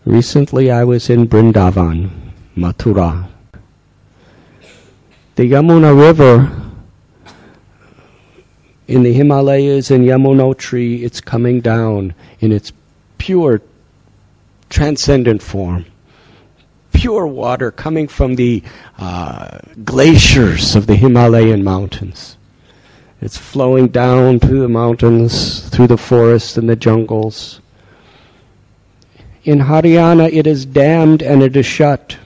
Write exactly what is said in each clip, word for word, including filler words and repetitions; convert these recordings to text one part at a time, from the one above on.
Recently I was in Vrindavan, Mathura. The Yamuna River in the Himalayas and Yamunotri, it's coming down in its pure, transcendent form. Pure water coming from the uh, glaciers of the Himalayan mountains. It's flowing down through the mountains, through the forests and the jungles. In Haryana it is dammed and it is shut.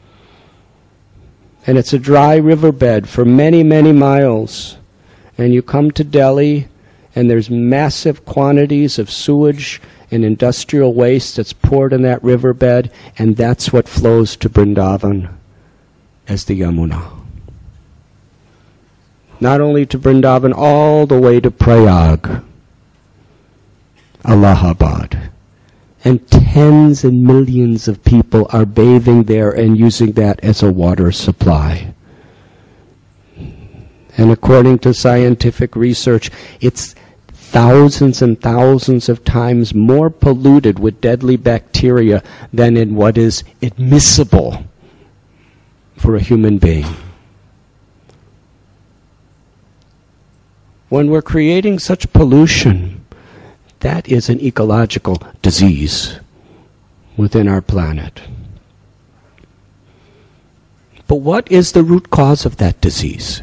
And it's a dry riverbed for many, many miles. And you come to Delhi, and there's massive quantities of sewage and industrial waste that's poured in that riverbed, and that's what flows to Vrindavan as the Yamuna. Not only to Vrindavan, all the way to Prayag, Allahabad. And tens and millions of people are bathing there and using that as a water supply. And according to scientific research, it's thousands and thousands of times more polluted with deadly bacteria than in what is admissible for a human being. When we're creating such pollution, that is an ecological disease within our planet. But what is the root cause of that disease?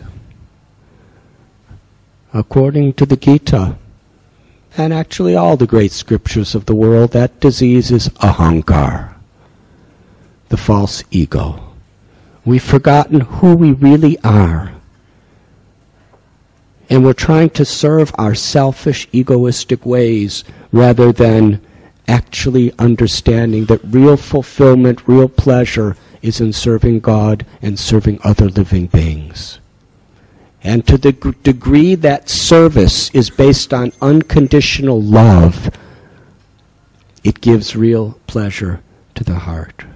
According to the Gita, and actually all the great scriptures of the world, that disease is ahankar, the false ego. We've forgotten who we really are. And we're trying to serve our selfish, egoistic ways rather than actually understanding that real fulfillment, real pleasure is in serving God and serving other living beings. And to the g- degree that service is based on unconditional love, it gives real pleasure to the heart.